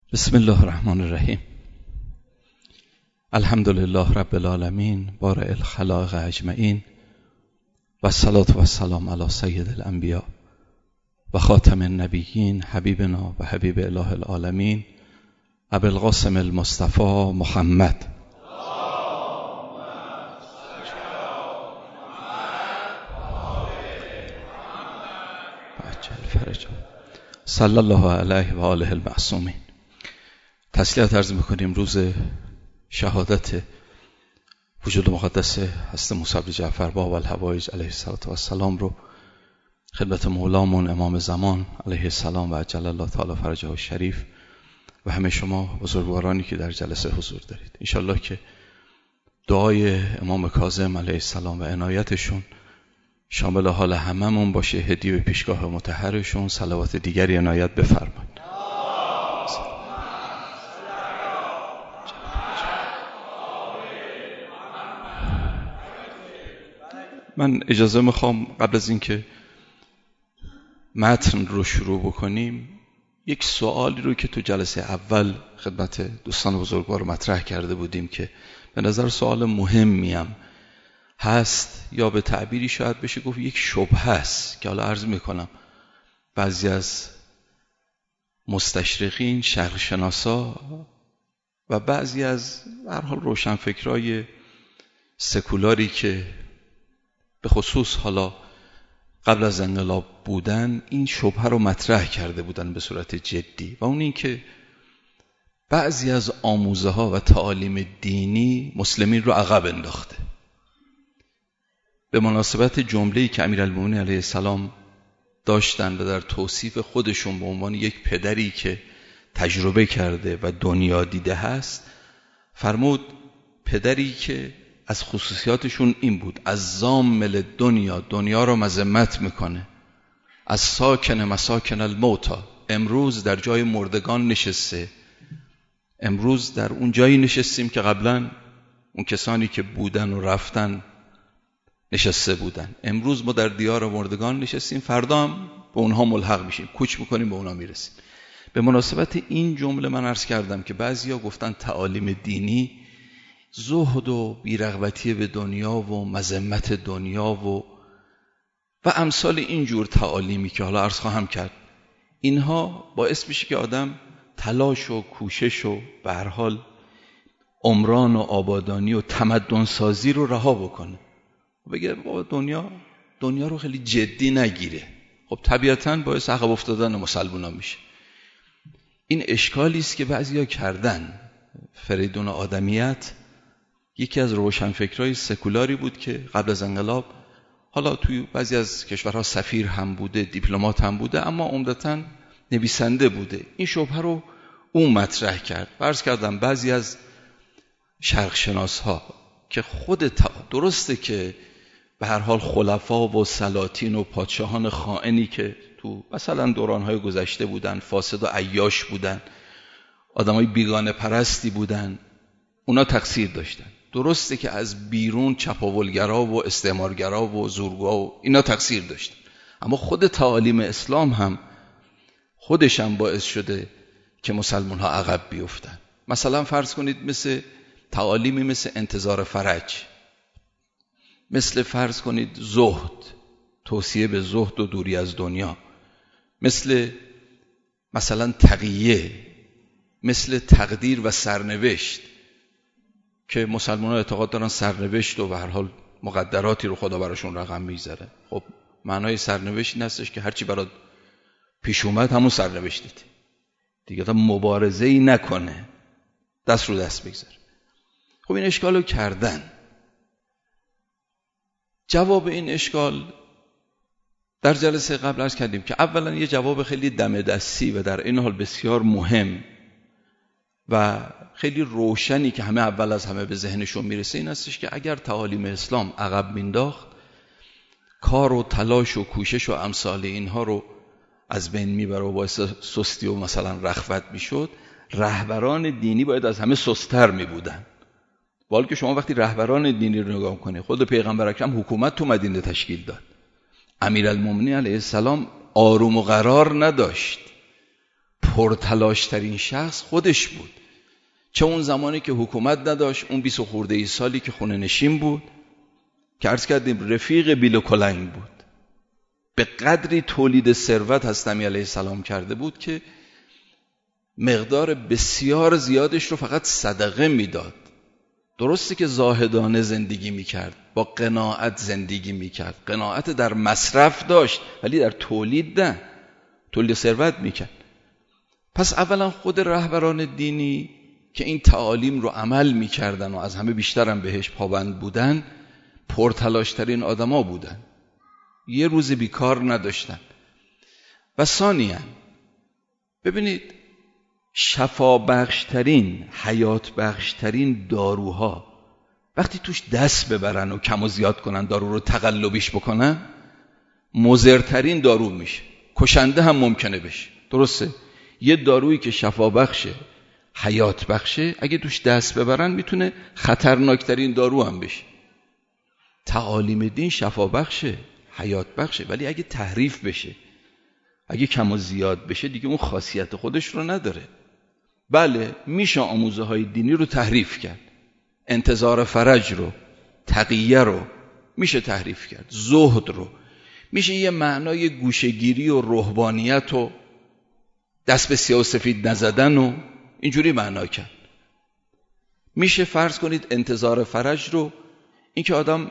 بسم الله الرحمن الرحیم. الحمد لله رب العالمین بارئ الخلائق اجمعین و الصلاة و السلام علی سید الانبیاء و خاتم النبیین حبیبنا و حبیب اله العالمین ابی القاسم المصطفى محمد. صلی الله علیه و آله المعصومین. تسلیت عرض میکنیم روز شهادت وجود مقدس حضرت موسی بن جعفر باب الحوایج علیه السلام رو خدمت مولامون امام زمان علیه السلام و عجل الله تعالی فرجه الشریف و همه شما بزرگوارانی که در جلسه حضور دارید. انشالله که دعای امام کاظم علیه السلام و عنایتشون شامل حال هممون باشه، هدیه به پیشگاه مطهرشون، صلوات دیگری عنایت بفرمایید. من اجازه میخوام قبل از اینکه متن رو شروع بکنیم یک سوالی رو که تو جلسه اول خدمت دوستان بزرگوار مطرح کرده بودیم که به نظر سوال مهمیم هست، یا به تعبیری شاید بشه گفت یک شبهه است که حالا عرض میکنم بعضی از مستشرقین، شرق شناسا و بعضی از به هر حال روشنفکرای سکولاری که به خصوص حالا قبل از انقلاب بودن این شبهه رو مطرح کرده بودن به صورت جدی، و اون این که بعضی از آموزه ها و تعالیم دینی مسلمین رو عقب انداخته. به مناسبت جمله‌ای که امیرالمومنین علیه السلام داشتن و در توصیف خودشون به عنوان یک پدری که تجربه کرده و دنیا دیده هست، فرمود پدری که از خصوصیاتشون این بود: از زامل دنیا رو مذمت میکنه، از ساکن مساکن الموتا، امروز در جای مردگان نشسته، امروز در اون جایی نشستیم که قبلا اون کسانی که بودن و رفتن نشسته بودن، امروز ما در دیار مردگان نشستیم، فردا هم به اونها ملحق میشیم، کوچ میکنیم به اونها میرسیم. به مناسبت این جمله من عرض کردم که بعضیا گفتن تعالیم دینی زهد و بیرغبتی به دنیا و مذمت دنیا و امثال اینجور تعالیمی که حالا عرض خواهم کرد، اینها باعث میشه که آدم تلاش و کوشش و به هر حال عمران و آبادانی و تمدن سازی رو رها بکنه، بگه بابا دنیا رو خیلی جدی نگیره. خب طبیعتاً باعث عقب افتادن مسلمانان میشه. این اشکالی است که بعضیا کردن. فریدون آدمیت یکی از روشنفکرای سکولاری بود که قبل از انقلاب حالا توی بعضی از کشورها سفیر هم بوده، دیپلمات هم بوده، اما عمدتاً نویسنده بوده. این شبهه رو اون مطرح کرد. عرض کردم بعضی از شرق شناس‌ها که درسته که به هر حال خلفا و سلاطین و پادشاهان خائنی که تو مثلا دوران‌های گذشته بودن، فاسد و عیاش بودن، آدمای بیگانه پرستی بودن، اونا تقصیر داشتن. درسته که از بیرون چپاولگرا و استعمارگرا و زورگوها و اینا تقصیر داشتن، اما خود تعالیم اسلام هم خودش هم باعث شده که مسلمان ها عقب بیفتن. مثلا فرض کنید مثل تعالیمی مثل انتظار فرج، مثل فرض کنید زهد، توصیه به زهد و دوری از دنیا، مثلا تقیه، مثل تقدیر و سرنوشت که مسلمانان اعتقاد دارن سرنوشت و به هر حال مقدراتی رو خدا براشون رقم میذاره. خب معنای سرنوشت این هستش که هرچی برات پیش اومد همون سرنوشتت دیگه، تا مبارزه‌ای نکنه، دست رو دست بگذاره. خب این اشکال رو کردن. جواب این اشکال در جلسه قبل عرض کردیم که اولا یه جواب خیلی دم دستی و در این حال بسیار مهم و خیلی روشنی که همه اول از همه به ذهنشون میرسه این هستش که اگر تعالیم اسلام عقب مینداخت، کار و تلاش و کوشش و امثال اینها رو از بین میبره و باعث سستی و مثلا رخوت میشد، رهبران دینی باید از همه سست‌تر میبودن. که شما وقتی رهبران دینی رو نگاه کنید، خود پیغمبر اکرم حکومت تو مدینه تشکیل داد، امیرالمومنین علیه السلام آروم و قرار نداشت، پرتلاشترین شخص خودش بود. چه اون زمانی که حکومت نداشت، اون 20 خورده ای سالی که خونه نشین بود، که عرض کردیم رفیق بیل و کلنگ بود. به قدری تولید ثروت حضرت امیر علیه السلام کرده بود که مقدار بسیار زیادش رو فقط صدقه میداد. درسته که زاهدانه زندگی میکرد، با قناعت زندگی میکرد، قناعت در مصرف داشت ولی در تولید نه، تولید ثروت میکرد. پس اولا خود رهبران دینی که این تعالیم رو عمل میکردن و از همه بیشتر هم بهش پابند بودن، پرتلاشترین آدما بودن، یه روز بیکار نداشتن. و ثانیاً ببینید شفا بخشترین، حیات بخشترین داروها وقتی توش دست ببرن و کم و زیاد کنن، دارو رو تقلبیش بکنن، مضرترین دارو میشه، کشنده هم ممکنه بشه. درسته؟ یه دارویی که شفا بخشه، حیات بخشه، اگه توش دست ببرن میتونه خطرناکترین دارو هم بشه. تعالیم دین شفا بخشه، حیات بخشه، ولی اگه تحریف بشه، اگه کم و زیاد بشه، دیگه اون خاصیت خودش رو نداره. بله میشه آموزه های دینی رو تحریف کرد، انتظار فرج رو، تقیه رو میشه تحریف کرد، زهد رو میشه یه معنای گوشه‌گیری و رهبانیت و دست به سیاه و سفید نزدن و اینجوری معنا کرد. میشه فرض کنید انتظار فرج رو، این که آدم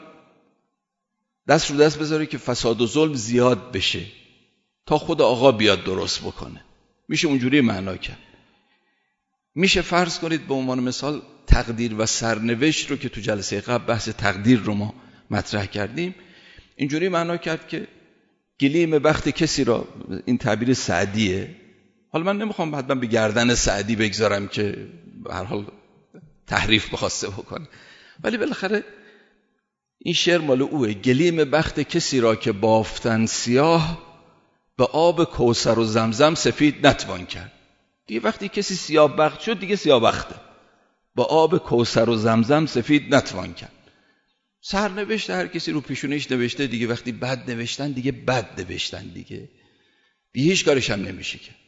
دست رو دست بذاره که فساد و ظلم زیاد بشه تا خود آقا بیاد درست بکنه، میشه اونجوری معنا کرد. میشه فرض کنید به عنوان مثال تقدیر و سرنوشت رو که تو جلسه قبل بحث تقدیر رو ما مطرح کردیم، اینجوری معنا کرد که گلیم بخت کسی را، این تعبیر سعدیه، حالا من نمیخوام حتما به گردن سعدی بگذارم که به هر حال تحریف بخواسته بکنه، ولی بالاخره این شعر مال اوه. گلیم بخت کسی را که بافتن سیاه، به آب کوثر و زمزم سفید نتوان کرد. دیگه وقتی کسی سیاه بخت شد دیگه سیاه بخته، با آب کوثر و زمزم سفید نتوان کرد. سرنوشت هر کسی رو پیشونیش نوشته دیگه، وقتی بد نوشتن دیگه بد نوشتن دیگه هیچ کارش هم نمیشه کرد.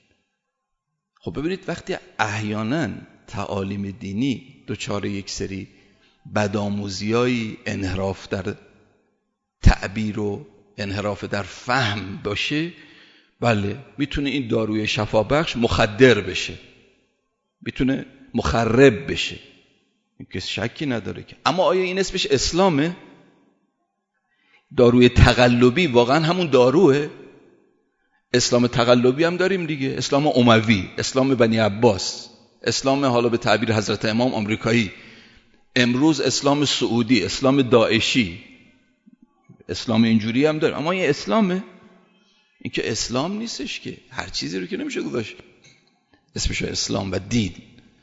خب ببینید وقتی احیانا تعالیم دینی دچار یک سری بدآموزیای انحراف در تعبیر و انحراف در فهم باشه، بله میتونه این داروی شفا بخش مخدر بشه، میتونه مخرب بشه، این که شکی نداره که. اما آیا این اسمش اسلامه؟ داروی تقلبی واقعا همون داروه؟ اسلام تقلبی هم داریم دیگه، اسلام اموی، اسلام بنی عباس، اسلام حالا به تعبیر حضرت امام آمریکایی، امروز اسلام سعودی، اسلام داعشی، اسلام اینجوری هم داریم. اما این اسلامه؟ این که اسلام نیستش که، هر چیزی رو که نمیشه گذاشت اسمش اسلام و دین.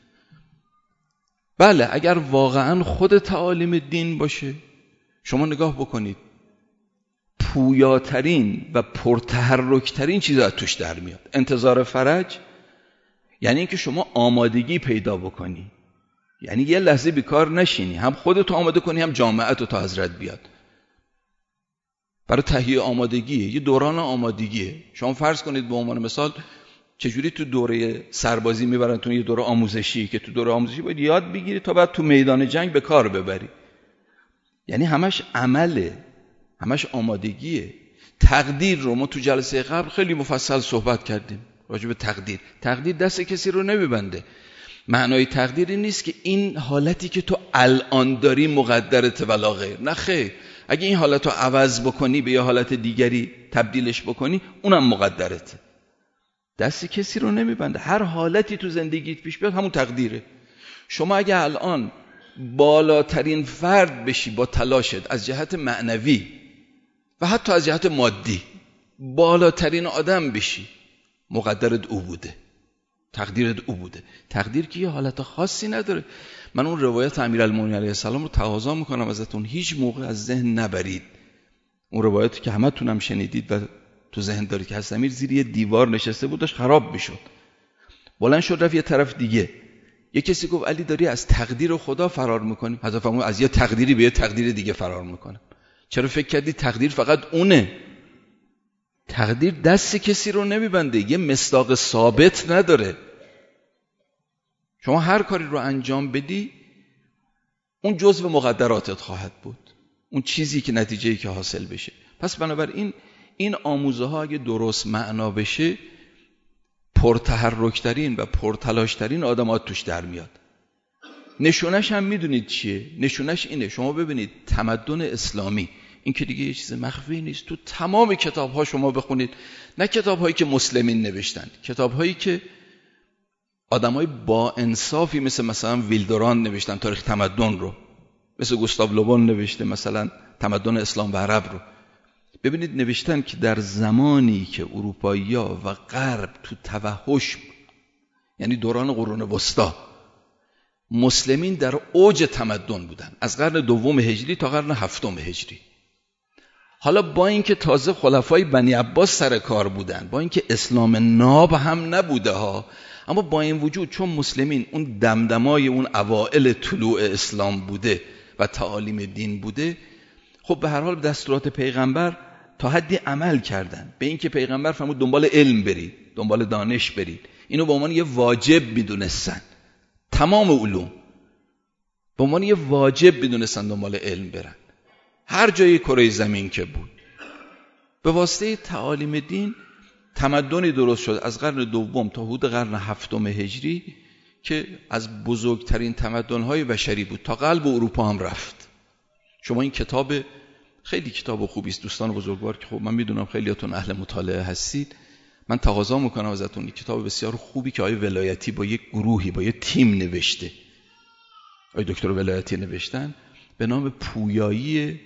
بله اگر واقعا خود تعالیم دین باشه، شما نگاه بکنید پویاترین و پرتحرکترین چیزا از توش در میاد. انتظار فرج یعنی اینکه شما آمادگی پیدا بکنی، یعنی یه لحظه بیکار نشینی، هم خودتو آماده کنی هم جامعتو تا حضرت بیاد. برای تهیه آمادگیه، یه دوران آمادگیه. شما فرض کنید به عنوان مثال چجوری تو دوره سربازی میبرن تو یه دوره آموزشی، که تو دوره آموزشی باید یاد بگیری تا بعد تو میدان جنگ به کار ببری. یعنی همش عمله، همش آمادگیه. تقدیر رو ما تو جلسه قبل خیلی مفصل صحبت کردیم راجع به تقدیر. تقدیر دست کسی رو نمیبنده. معنای تقدیر این نیست که این حالتی که تو الان داری مقدرت ولا غیر، نه خیر. اگه این حالت رو عوض بکنی به یه حالت دیگری تبدیلش بکنی، اونم مقدرته. دست کسی رو نمیبنده. هر حالتی تو زندگیت پیش بیاد همون تقدیره. شما اگه الان بالاترین فرد بشی با تلاشت از جهت معنوی و حتی از جهت مادی، بالاترین آدم بشی، مقدرت او بوده، تقدیرت او بوده. تقدیر که یه حالت خاصی نداره. من اون روایت امیرالمومنین علیه السلام رو تقاضا میکنم ازتون هیچ موقع از ذهن نبرید. اون روایتی که همه تونم شنیدید و تو ذهن دارید که حضرت امیر زیر یه دیوار نشسته بود، داشت خراب میشد، بلند شد رفت یه طرف دیگه. یه کسی گفت علی داری از تقدیر خدا فرار میکنی؟ حضرت فرمود از یه تقدیری به یه تقدیر دیگه فرار میکنم. چرا فکر کردی تقدیر فقط اونه؟ تقدیر دست کسی رو نمیبنده، یه مصداق ثابت نداره. شما هر کاری رو انجام بدی اون جزو مقدراتت خواهد بود، اون چیزی که نتیجه‌ای که حاصل بشه. پس بنابراین این آموزه ها اگه درست معنا بشه پرتحرکترین و پرتلاشترین آدمات توش در میاد. نشونش هم میدونید چیه؟ نشونش اینه، شما ببینید تمدن اسلامی، این که دیگه یه چیز مخفی نیست، تو تمام کتاب ها شما بخونید، نه کتاب هایی که مسلمین نوشتن، کتاب هایی که آدمای با انصافی مثلا ویلدوران نوشتن تاریخ تمدن رو، مثل گوستاو لوبون نوشته مثلا تمدن اسلام و عرب رو، ببینید نوشتن که در زمانی که اروپایی‌ها و غرب تو توحش، یعنی دوران قرون وسطی، مسلمین در اوج تمدن بودن از قرن دوم هجری تا قرن هفتم هجری. حالا با اینکه تازه خلفای بنی عباس سر کار بودن، با اینکه اسلام ناب هم نبوده ها، اما با این وجود چون مسلمین اون دمدمای اون اوائل طلوع اسلام بوده و تعالیم دین بوده، خب به هر حال دستورات پیغمبر تا حدی عمل کردن، به اینکه پیغمبر فرمود دنبال علم برید، دنبال دانش برید، اینو به عنوان یه واجب میدونستن. تمام علوم به عنوان یه واجب میدونستن دنبال علم برن، هر جای کره زمین که بود. به واسطه تعالیم دین تمدنی درست شد از قرن دوم تا حدود قرن هفتم هجری که از بزرگترین تمدن‌های بشری بود، تا قلب اروپا هم رفت. شما این کتاب خیلی کتاب خوبی است دوستان بزرگوار، که خب من میدونم خیلیاتون اهل مطالعه هستید، من تقاضا میکنم ازتون، این کتاب بسیار خوبی که آقای ولایتی با یک گروهی، با یک تیم نوشته، آقای دکتر ولایتی نوشتن، به نام پویایی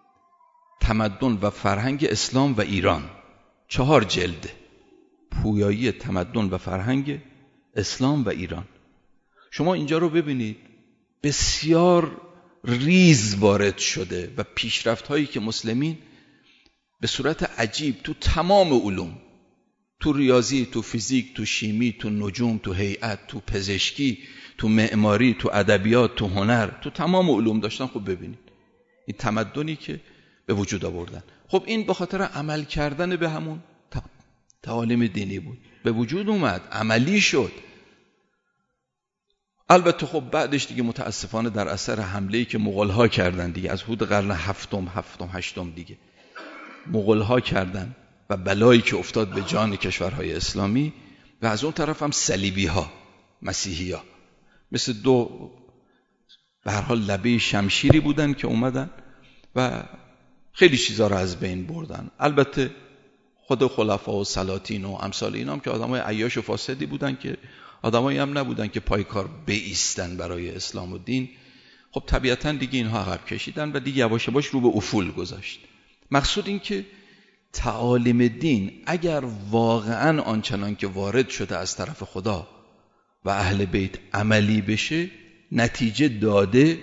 تمدن و فرهنگ اسلام و ایران. 4 جلده، پویایی تمدن و فرهنگ اسلام و ایران. شما اینجا رو ببینید، بسیار ریز وارد شده و پیشرفت هایی که مسلمین به صورت عجیب تو تمام علوم، تو ریاضی، تو فیزیک، تو شیمی، تو نجوم، تو هیئت، تو پزشکی، تو معماری، تو ادبیات، تو هنر، تو تمام علوم داشتن. خب ببینید این تمدنی که به وجود آوردن، خب این به خاطر عمل کردن به همون تعالیم دینی بود، به وجود اومد، عملی شد. البته خب بعدش دیگه متاسفانه در اثر حمله‌ای که مغول‌ها کردن دیگه، از حدود قرن هفتم هشتم دیگه مغول‌ها کردن و بلایی که افتاد به جان کشورهای اسلامی، و از اون طرف هم صلیبی‌ها، مسیحی‌ها، مثل دو به هر حال لبه شمشیری بودن که اومدن و خیلی چیزا رو از بین بردن. البته خود خلفا و سلاطین و امثال اینا هم که آدمای عیاش و فاسدی بودن، که آدمایی هم نبودن که پایکار بایستن برای اسلام و دین. خب طبیعتاً دیگه اینها عقب کشیدن و دیگه یواش یواش رو به افول گذاشت. مقصود این که تعالیم دین اگر واقعاً آنچنان که وارد شده از طرف خدا و اهل بیت عملی بشه، نتیجه داده.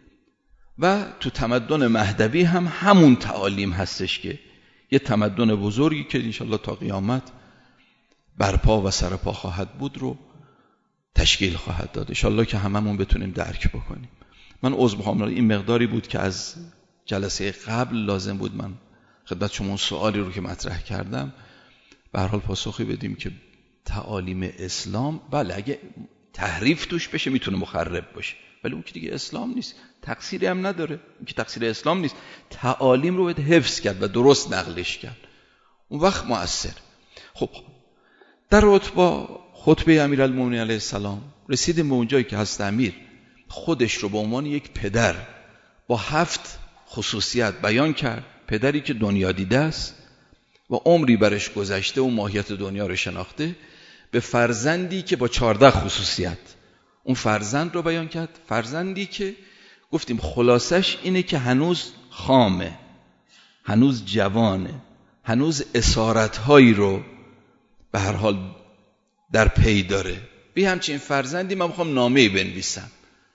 و تو تمدن مهدوی هم همون تعالیم هستش که یه تمدن بزرگی که انشالله تا قیامت برپا و سرپا خواهد بود رو تشکیل خواهد داد. انشالله که هممون بتونیم درک بکنیم. من عذر میخوام، این مقداری بود که از جلسه قبل لازم بود من خدمت شما اون سوالی رو که مطرح کردم به هر حال پاسخی بدیم که تعالیم اسلام بله اگه تحریف توش بشه میتونه مخرب باشه، ولی اون که دیگه اسلام نیست، تقصیری هم نداره، اون که تقصیر اسلام نیست، تعالیم رو باید حفظ کرد و درست نقلش کرد، اون وقت مؤثر. خب در رابطه با خطبه امیرالمومنین علیه السلام رسیدیم به اونجایی که حضرت امیر خودش رو به عنوان یک پدر با 7 خصوصیت بیان کرد، پدری که دنیا دیده است و عمری برش گذشته و ماهیت دنیا رو شناخته، به فرزندی که با 14 خصوصیت اون فرزند رو بیان کرد. فرزندی که گفتیم خلاصش اینه که هنوز خامه، هنوز جوانه، هنوز اسارت‌هایی رو به هر حال در پی داره. به همچین فرزندی من میخوام نامه‌ای بنویسم.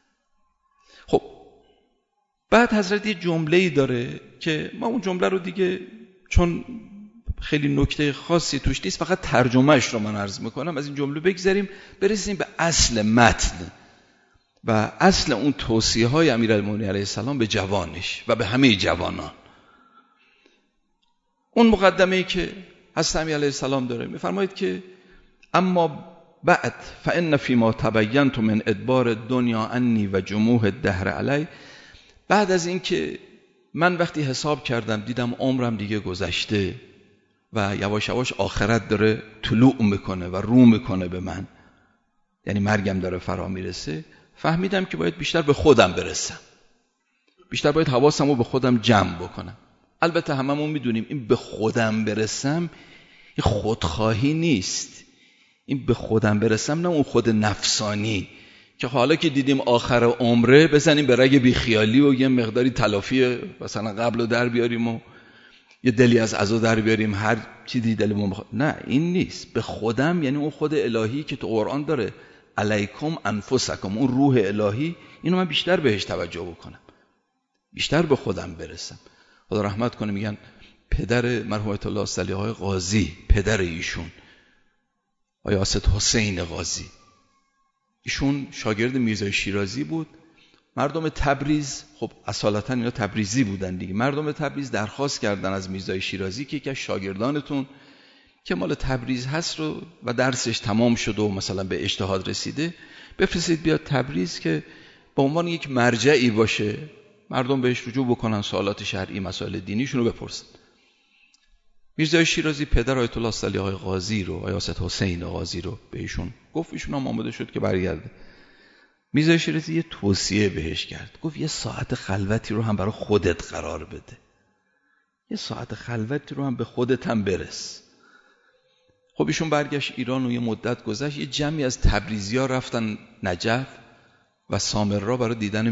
خب بعد حضرت یه جمله‌ای داره که ما اون جمله رو دیگه چون خیلی نکته خاصی توش نیست فقط ترجمهش رو من عرض میکنم، از این جمله بگذریم برسیم به اصل متن و اصل اون توصیه‌های امیرالمومنین علیه السلام به جوانش و به همه جوانان. اون مقدمه‌ای که حضرت امیر علیه السلام داره میفرماید که اما بعد فان فيما تبینت من ادبار الدنیا انی و جموح الدهر علی، بعد از این که من وقتی حساب کردم دیدم عمرم دیگه گذشته و یواش یواش آخرت داره طلوع میکنه و رو میکنه به من، یعنی مرگم داره فرا میرسه، فهمیدم که باید بیشتر به خودم برسم، بیشتر باید حواسم رو به خودم جمع بکنم. البته هممون میدونیم این به خودم برسم این خودخواهی نیست، این به خودم برسم نه اون خود نفسانی که حالا که دیدیم آخر عمره بزنیم به رگ بیخیالی و یه مقداری تلافی مثلا قبل رو در بیاریم و یه دلی از عزا در بیاریم هر چیزی دلمون بخواد. نه این نیست. به خودم یعنی اون خود الهی که تو قرآن داره علیکم انفسکم، اون روح الهی، اینو من بیشتر بهش توجه بکنم، بیشتر به خودم برسم. خدا رحمت کنه، میگن پدر مرحوم آیت الله صلیحای قاضی، پدر ایشون آقای اسد حسین قاضی، ایشون شاگرد میرزای شیرازی بود. مردم تبریز، خب اصالتا اینا تبریزی بودن دیگه، مردم تبریز درخواست کردن از میرزای شیرازی که یکی از شاگردانتون که مال تبریز هست رو و درسش تمام شده و مثلا به اجتهاد رسیده بفرستید بیاد تبریز که به عنوان یک مرجعی باشه، مردم بهش رجوع بکنن، سوالات شرعی مسائل دینیشون رو بپرسن. میرزای شیرازی پدر آیت الله صلیحای قاضی رو، آیت اسد حسین قاضی رو به ایشون گفت، ایشون هم آماده شد که برگرده. میرزای شیرازی یه توصیه بهش کرد، گفت یه ساعت خلوتی رو هم برای خودت قرار بده، یه ساعت خلوتی رو هم به خودت هم برس. خب ایشون برگشت ایران و یه مدت گذشت، یه جمعی از تبریزی‌ها رفتن نجف و سامرا برای دیدن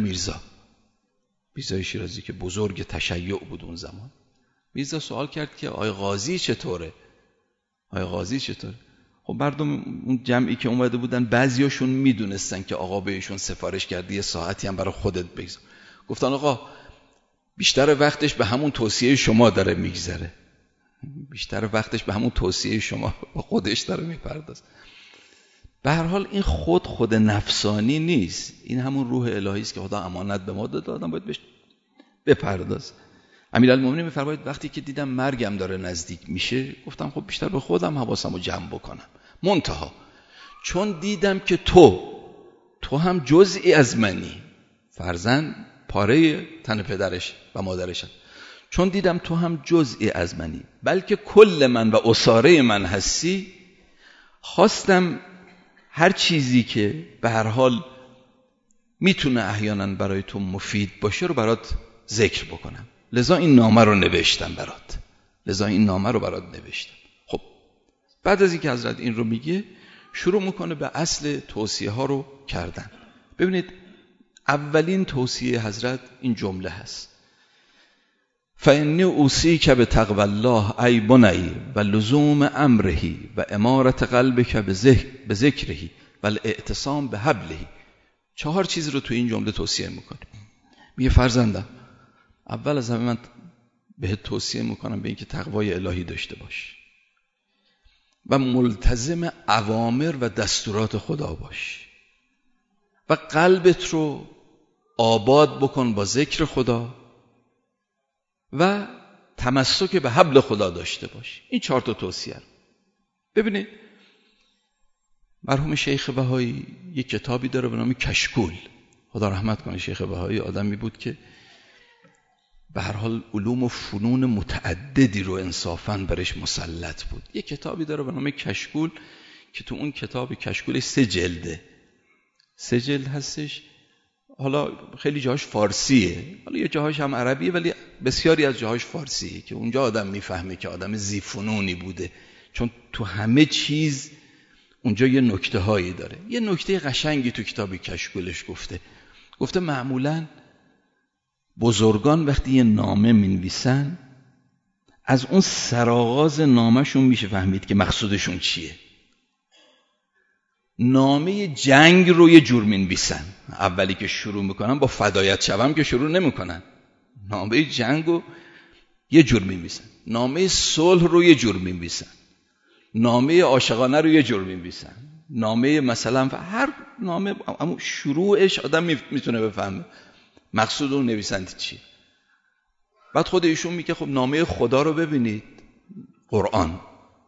میرزای شیرازی که بزرگ تشیع بود اون زمان. میرزا سوال کرد که آقای قاضی چطوره؟ آقای قاضی چطوره؟ خب مردم اون جمعی که اومده بودن بعضیاشون میدونستن که آقا بهشون سفارش کرده یه ساعتی هم برای خودت بگذار. گفتن آقا بیشتر وقتش به همون توصیه شما داره میگذره، بیشتر وقتش به همون توصیه شما با خودش داره میپردازه. به هر حال این خود نفسانی نیست، این همون روح الهی است که خدا امانت به ما داده، آدم باید بهش بپردازه. امیرالمومنین میفرماید وقتی که دیدم مرگم داره نزدیک میشه گفتم خب بیشتر به خودم حواسم رو جمع بکنم. منتها چون دیدم که تو هم جزئی از منی، فرزند پاره تن پدرش و مادرش، چون دیدم تو هم جزئی از منی بلکه کل من و اساره من هستی، خواستم هر چیزی که به هر حال میتونه احیانا برای تو مفید باشه رو برات ذکر بکنم، لذا این نامه رو نوشتم برات، نوشتم. خب بعد از اینکه حضرت این رو میگه شروع میکنه به اصل توصیه ها رو کردن. ببینید اولین توصیه حضرت این جمله هست: فإني أوصيك بتقوى الله ای بنی و لزوم امره و امارت قلبک بذکره و الاعتصام بحبله. 4 چیز رو تو این جمله توصیه میکنه. میگه فرزندم، اول از همه من بهت توصیه میکنم به اینکه تقوای الهی داشته باش و ملتزم اوامر و دستورات خدا باش و قلبت رو آباد بکن با ذکر خدا و تمسک به حبل خدا داشته باش. این 4 تا توصیه رو ببینید. مرحوم شیخ بهایی یک کتابی داره به نام کشکول. خدا رحمت کنه، شیخ بهایی آدمی بود که به هر حال علوم و فنون متعددی رو انصافاً برش مسلط بود. یک کتابی داره به نام کشکول که تو اون کتاب کشکولش 3 جلده، 3 جلد هستش. حالا خیلی جاهاش فارسیه، حالا یه جاهاش هم عربیه، ولی بسیاری از جاهاش فارسیه که اونجا آدم میفهمه که آدم ذی‌فنونی بوده، چون تو همه چیز اونجا یه نکته هایی داره. یه نکته قشنگی تو کتاب کشکولش گفته معمولاً بزرگان وقتی یه نامه می‌نویسن از اون سرآغاز نامه‌شون میشه فهمید که مقصودشون چیه. نامه جنگ رو یه جور می‌نویسن، اولی که شروع میکنن با فدایت شوم که شروع نمیکنن، نامه جنگ رو یه جور می‌نویسن، نامه صلح رو یه جور می‌نویسن، نامه عاشقانه رو یه جور می‌نویسن، نامه مثلا هر نامه اما شروعش آدم میتونه بفهمه مقصود اون نویسنده چیه. بعد خود ایشون میگه خب نامه خدا رو ببینید، قرآن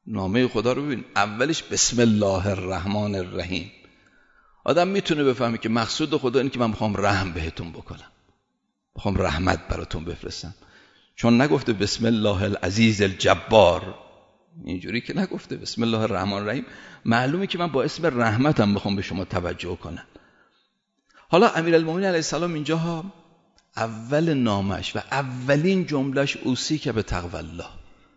نامه خدا رو ببین، اولش بسم الله الرحمن الرحیم. آدم میتونه بفهمه که مقصود خدا اینه که من میخوام رحم بهتون بکنم، میخوام رحمت براتون بفرستم. چون نگفته بسم الله العزیز الجبار، اینجوری که نگفته بسم الله الرحمن الرحیم، معلومه که من با اسم رحمتم میخوام به شما توجه کنم. حالا امیرالمومنین علیه السلام اینجا اول نامش و اولین جملهش اوصیک به تقوی الله،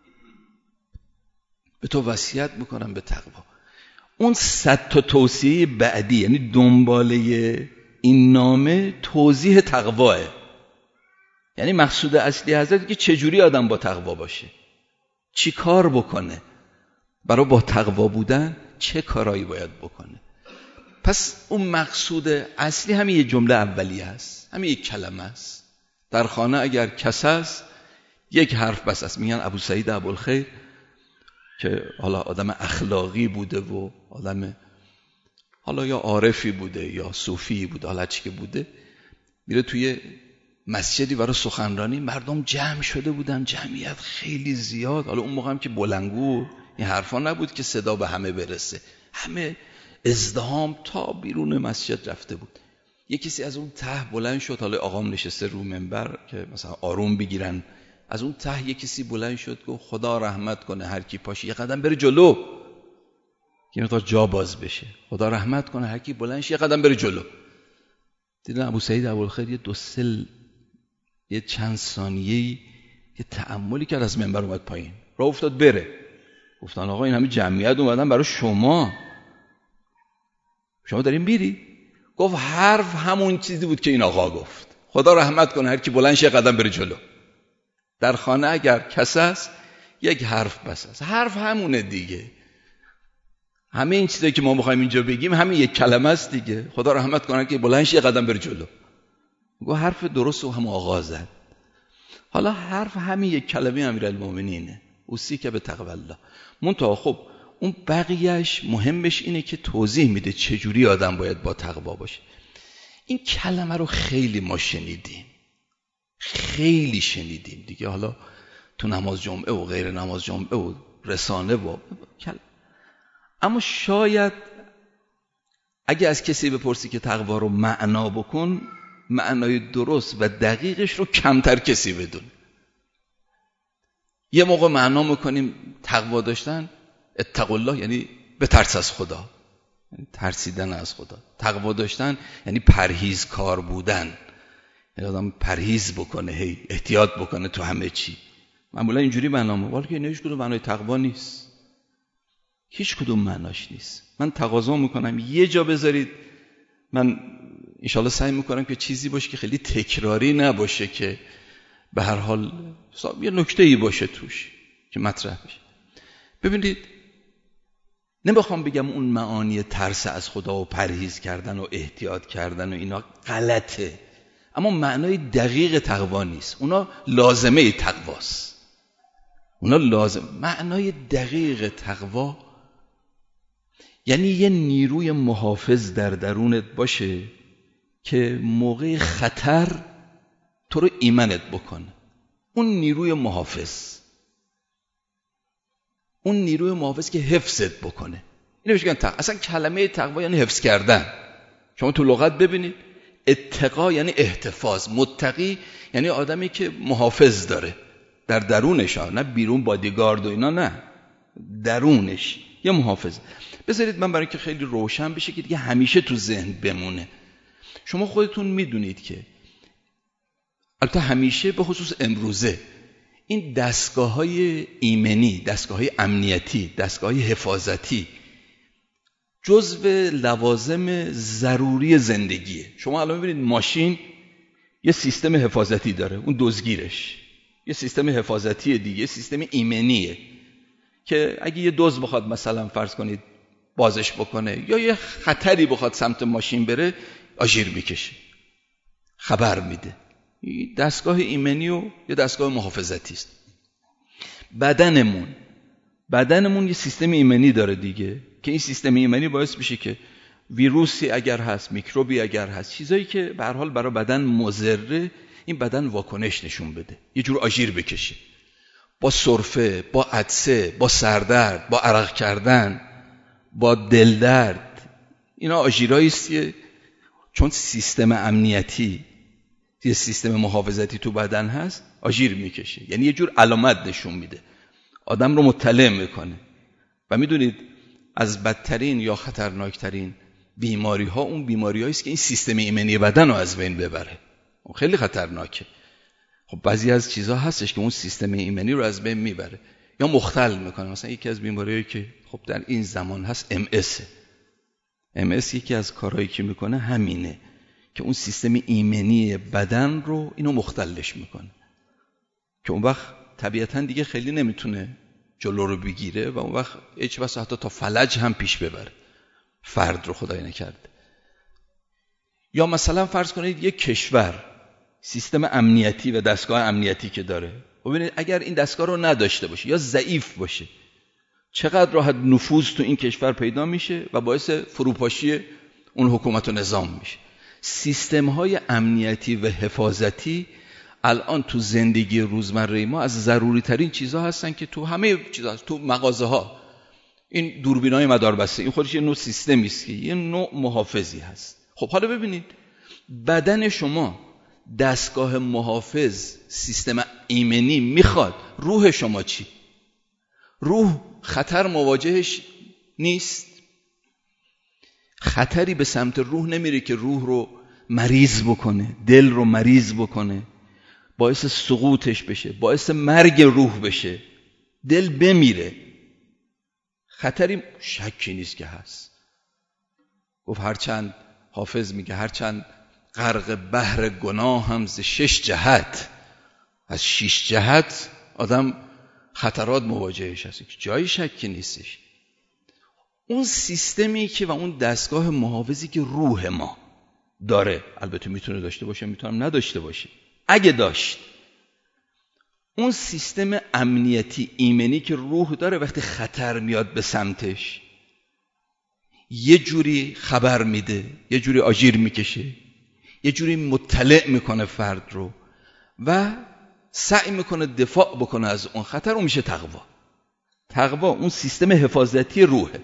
به تو وصیت میکنم به تقوا. اون 100 تا توصیه بعدی، یعنی دنباله این نامه توضیح تقواه. یعنی مقصود اصلی حضرت که چجوری آدم با تقوا باشه، چی کار بکنه، برای با تقوا بودن چه کارایی باید بکنه. پس اون مقصود اصلی همین یه جمله اولیه است، همین یک کلمه است. در خانه اگر کس است یک حرف بس است. میگن ابو سعید ابوالخیر که حالا آدم اخلاقی بوده و آدم حالا یا عارفی بوده یا صوفی بوده، حالا چی که بوده، میره توی مسجدی برای سخنرانی، مردم جمع شده بودن، جمعیت خیلی زیاد. حالا اون موقع هم که بلندگو این حرفا نبود که صدا به همه برسه، همه ازدحام تا بیرون مسجد رفته بود. یه کسی از اون ته بلند شد، حالا آقام نشسته رو منبر که مثلا آروم بگیرن، از اون ته یه کسی بلند شد گفت خدا رحمت کنه هر کی پاشه یه قدم بره جلو، که تا جا باز بشه. خدا رحمت کنه هر کی بلند شه یه قدم بره جلو. دیدن ابو سعید ابوالخیر یه چند ثانیه‌ای یه تأملی کرد، از منبر اومد پایین، راه افتاد بره. گفتن آقا این همه جمعیت اومدن برای شما دارین میری؟ گفت حرف همون چیزی بود که این آقا گفت، خدا رحمت کنه هر کی بلند شه قدم بره جلو. در خانه اگر کس است یک حرف بس است. حرف همونه دیگه. همه این چیزایی که ما میخوایم اینجا بگیم همین یک کلمه است دیگه. خدا رحمت کنه که بلند شه قدم بره جلو. گفت حرف درست و هم آقا زد. حالا حرف همین یک کلمه امیرالمومنینه، اوصیک به تقوی الله. منتها خب اون بقیهش مهمش اینه که توضیح میده چجوری آدم باید با تقوا باشه. این کلمه رو خیلی ما شنیدیم، خیلی شنیدیم دیگه، حالا تو نماز جمعه و غیر نماز جمعه و رسانه و اما شاید اگه از کسی بپرسی که تقوا رو معنا بکن، معنای درست و دقیقش رو کمتر کسی بدونه. یه موقع معنا میکنیم تقوا داشتن اتقوا الله یعنی بترس از خدا، یعنی ترسیدن از خدا. تقوا داشتن یعنی پرهیزکار بودن، یعنی آدم پرهیز بکنه، هی احتیاط بکنه تو همه چی. معمولا اینجوری معنا میکنه، ولی که هیچ کدوم معنای تقوا نیست، هیچ کدوم معناش نیست. من تقاضا میکنم یه جا بذارید، من انشالله سعی میکنم که چیزی باشه که خیلی تکراری نباشه، که به هر حال یه نکته‌ای باشه توش که مطرح بشه. ببینید نمیخوام بگم اون معانی ترس از خدا و پرهیز کردن و احتیاط کردن و اینا غلطه، اما معنای دقیق تقوا نیست. اونا لازمه تقواست، اونا لازم. معنای دقیق تقوا یعنی یه نیروی محافظ در درونت باشه که موقع خطر تو رو ایمنت بکنه. اون نیروی محافظ، اون نیروی محافظ که حفظت بکنه. اینو میگن تقوا. اصلا کلمه تقوا یعنی حفظ کردن. شما تو لغت ببینید، اتقا یعنی احتفاظ، متقی یعنی آدمی که محافظ داره در درونش، نه بیرون بادیگارد و اینا، نه، درونش یه محافظ. بذارید من برای اینکه خیلی روشن بشه که دیگه همیشه تو ذهن بمونه، شما خودتون میدونید که البته همیشه به خصوص امروزه این دستگاه‌های ایمنی، دستگاه‌های امنیتی، دستگاه‌های حفاظتی جزو لوازم ضروری زندگیه. شما الان ببینید ماشین یه سیستم حفاظتی داره، اون دزدگیرش یه سیستم حفاظتی دیگه، سیستم ایمنیه که اگه یه دزد بخواد مثلا فرض کنید بازش بکنه یا یه خطری بخواد سمت ماشین بره، آژیر میکشه، خبر میده. دستگاه ایمنی و یه دستگاه محافظتی است. بدنمون یه سیستم ایمنی داره دیگه، که این سیستم ایمنی باعث میشه که ویروسی اگر هست، میکروبی اگر هست، چیزایی که به هر حال برای بدن مضره، این بدن واکنش نشون بده، یه جور آژیر بکشه. با سرفه، با عطسه، با سردرد، با عرق کردن، با دلدرد. اینا آژیرایی است که چون سیستم امنیتی، یه سیستم محافظتی تو بدن هست، آژیر میکشه. یعنی یه جور علامت نشون میده، آدم رو مطلع میکنه. و میدونید از بدترین یا خطرناکترین بیماری ها اون بیماری هاییست که این سیستم ایمنی بدن رو از بین ببره. خیلی خطرناکه. خب بعضی از چیزها هستش که اون سیستم ایمنی رو از بین میبره یا مختل میکنه. مثلا یکی از بیماریایی که خب در این زمان هست MS یکی از کارهایی که میکنه همینه که اون سیستم ایمنی بدن رو اینو مختلش میکنه که اون وقت طبیعتاً دیگه خیلی نمیتونه جلو رو بگیره و اون وقت هیچ وقت حتی تا فلج هم پیش ببره فرد رو، خدای نکرده. یا مثلا فرض کنید یک کشور سیستم امنیتی و دستگاه امنیتی که داره، ببینید اگر این دستگاه رو نداشته باشه یا ضعیف باشه، چقدر راحت نفوذ تو این کشور پیدا میشه و باعث فروپاشی اون حکومت و نظام میشه. سیستم های امنیتی و حفاظتی الان تو زندگی روزمره ما از ضروری ترین چیزها هستن که تو همه چیزها هست. تو مغازه ها این دوربینای مداربسته، این خودش یه نوع سیستمی است که یه نوع محافظی هست. خب حالا ببینید بدن شما دستگاه محافظ، سیستم ایمنی میخواد، روح شما چی؟ روح خطر مواجهش نیست؟ خطری به سمت روح نمیره که روح رو مریض بکنه، دل رو مریض بکنه، باعث سقوطش بشه، باعث مرگ روح بشه، دل بمیره. خطری شکی نیست که هست. گفت هرچند حافظ میگه هرچند غرق بحر گناه هم ز 6 جهت، از 6 جهت آدم خطرات مواجهش هست، جای شکی نیستش. اون سیستمی که و اون دستگاه محافظی که روح ما داره، البته میتونه داشته باشه، میتونم نداشته باشه، اگه داشت، اون سیستم امنیتی ایمنی که روح داره وقتی خطر میاد به سمتش یه جوری خبر میده، یه جوری آژیر میکشه، یه جوری مطلع میکنه فرد رو و سعی میکنه دفاع بکنه از اون خطر. اون میشه تقوا اون سیستم حفاظتی روحه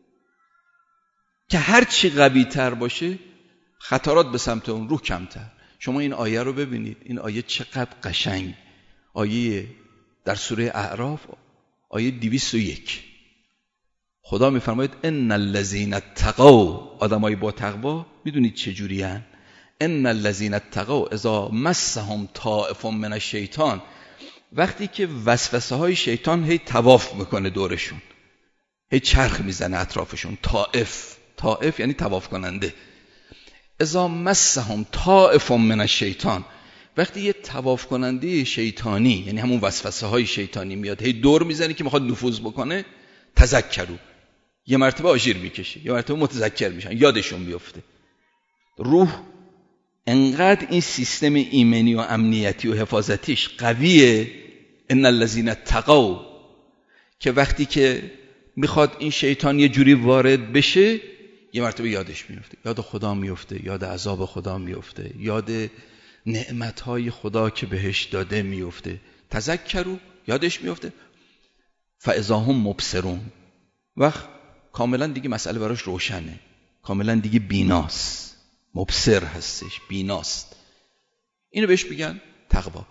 که هر چی قوی تر باشه خطرات به سمت اون روح کمتر. شما این آیه رو ببینید، این آیه چقدر قشنگ، آیه در سوره اعراف، آیه 201. خدا میفرماید ان الذین اتقوا، آدمای با تقوا میدونید چه جوری ان؟ ان الذین اتقوا اذا مسهم طائف من الشیطان، وقتی که وسوسه های شیطان هی طواف میکنه دورشون، هی چرخ میزنه اطرافشون. طائف یعنی طواف کننده. اذا مسهم طائف من الشیطان، وقتی یه طواف کننده شیطانی یعنی همون وسوسه های شیطانی میاد هی دور میزنه که میخواد نفوذ بکنه، تذکروا، یه مرتبه آژیر میکشه، یه مرتبه متذکر میشن، یادشون میفته. روح انقدر این سیستم ایمنی و امنیتی و حفاظتیش قویه، ان الذین اتقوا، که وقتی که میخواد این شیطان یه جوری وارد بشه یه مرتبه یادش میفته، یاد خدا میفته، یاد عذاب خدا میفته، یاد نعمتهای خدا که بهش داده میفته. تذکروا، یادش میفته. فاذا هم مبصرون، وقت کاملا دیگه مسئله براش روشنه، کاملا دیگه بیناست، مبصر هستش، بیناست. اینو بهش میگن تقوا.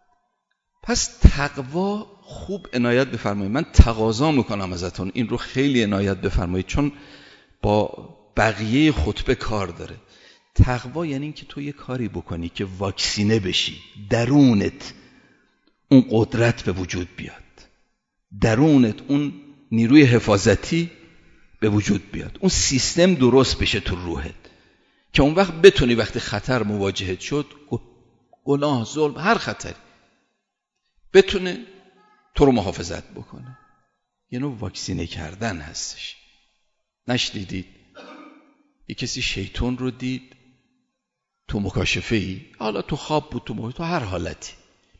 پس تقوا خوب عنایت بفرمایید. من تقاضا میکنم ازتون این رو خیلی عنایت بفرمایید، چون با بقیه خطبه کار داره. تقوا یعنی این که تو یه کاری بکنی که واکسینه بشی، درونت اون قدرت به وجود بیاد، درونت اون نیروی حفاظتی به وجود بیاد، اون سیستم درست بشه تو روحت که اون وقت بتونی وقتی خطر مواجهت شد، گناه، ظلم، هر خطری، بتونه تو رو محافظت بکنه. یه نوع واکسینه کردن هستش. نشنیدید یه کسی شیطان رو دید تو مکاشفه ای، حالا تو خواب بود، تو هر حالتی،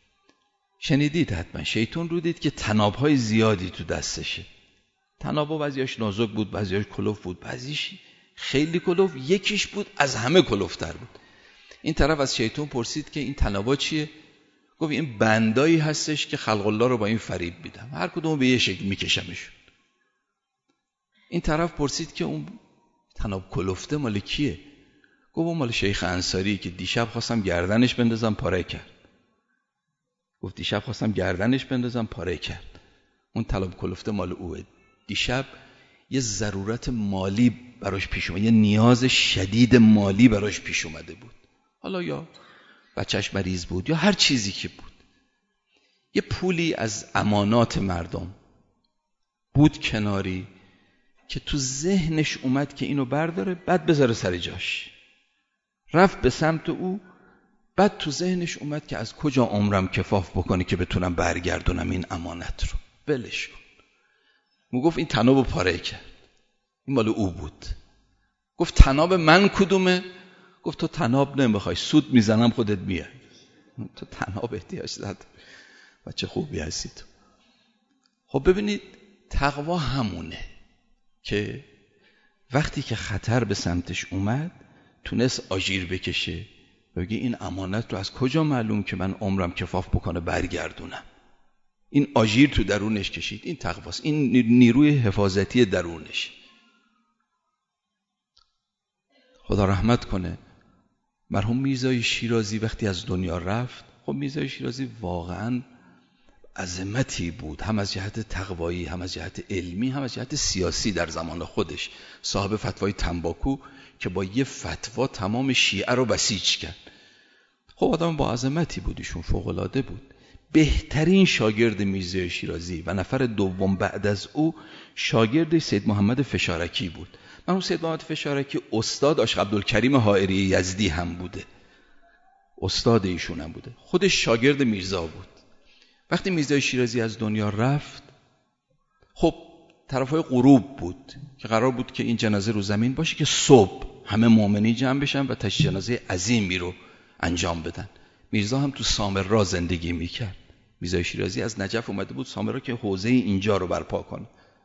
شنیدید حتما، شیطان رو دید که طناب‌های زیادی تو دستشه. طناب‌ها بعضیاش نازک بود، بعضیاش کلوف بود، بعضیش خیلی کلوف، یکیش بود از همه کلوفتر بود. این طرف از شیطان پرسید که این طناب‌ها چیه؟ گفت این بندایی هستش که خلق الله رو با این فریب میدم، هر کدوم به یه شکل میکشمشون. این طرف پرسید که اون طناب کلفته مال کیه؟ گفت اون مال شیخ انصاری که دیشب خواستم گردنش بندازم پاره کرد. گفت دیشب خواستم گردنش بندازم پاره کرد. اون طناب کلفته مال اوه. دیشب یه ضرورت مالی براش پیش اومد، یه نیاز شدید مالی براش پیش اومده بود، حالا یا بچهش مریض بود یا هر چیزی که بود، یه پولی از امانات مردم بود کناری که تو ذهنش اومد که اینو برداره بعد بذاره سر جاش. رفت به سمت او، بعد تو ذهنش اومد که از کجا عمرم کفاف بکنه که بتونم برگردونم این امانت رو، ولش کن. گفت این طنابو پاره کرد، این مال او بود. گفت طناب من کدومه؟ گفت تو طناب نمیخوای، سود میزنم خودت میای، تو طناب احتیاج نداری، بچه خوبی هستی تو. خب ببینید تقوا همونه که وقتی که خطر به سمتش اومد تونست آژیر بکشه و بگه این امانت رو از کجا معلوم که من عمرم کفاف بکنه برگردونم. این آژیر تو درونش کشید. این تقواست، این نیروی حفاظتی درونش. خدا رحمت کنه مرحوم میرزای شیرازی وقتی از دنیا رفت، خب میرزای شیرازی واقعا عظمتی بود، هم از جهت تقوایی، هم از جهت علمی، هم از جهت سیاسی. در زمان خودش صاحب فتوای تنباکو که با یه فتوا تمام شیعه رو بسیج کرد. خب آدم با عظمتی بود، ایشون فوق‌العاده بود. بهترین شاگرد میرزای شیرازی و نفر دوم بعد از او شاگرد سید محمد فشارکی بود. مرحوم سید محمد فشارکی استاد عاشق عبدالکریم حائری یزدی هم بوده، استاد ایشون هم بوده، خودش شاگرد میرزا بود. وقتی میرزای شیرازی از دنیا رفت، خب طرفای غروب بود که قرار بود که این جنازه رو زمین باشه که صبح همه مؤمنین جمع بشن و تشییع جنازه عظیمی رو انجام بدن. میرزا هم تو سامرا زندگی میکرد. میرزای شیرازی از نجف اومده بود سامرا که حوزه اینجا رو برپا کنه.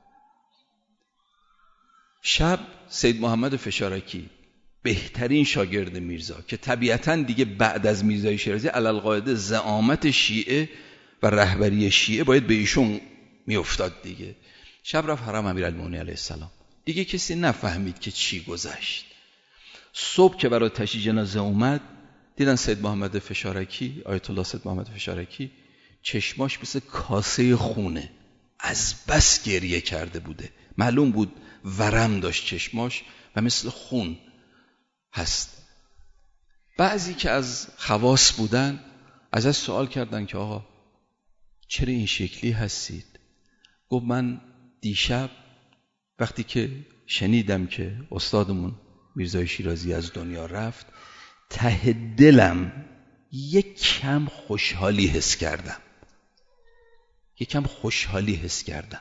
شب سید محمد فشارکی بهترین شاگرد میرزا که طبیعتاً دیگه بعد از میرزای شیرازی علالقاعده زعامت شیعه و رهبری شیعه باید به ایشون میافتاد دیگه، شب رفت حرم امیرالمومنین علیه السلام. دیگه کسی نفهمید که چی گذشت. صبح که برای تشییع جنازه اومد دیدن سید محمد فشارکی، آیت الله سید محمد فشارکی چشماش مثل کاسه خونه، از بس گریه کرده بوده، معلوم بود ورم داشت چشماش و مثل خون هست. بعضی که از خواص بودن ازش سوال کردن که آقا چرا این شکلی هستید؟ گفت من دیشب وقتی که شنیدم که استادمون میرزای شیرازی از دنیا رفت، ته دلم یک کم خوشحالی حس کردم، یک کم خوشحالی حس کردم.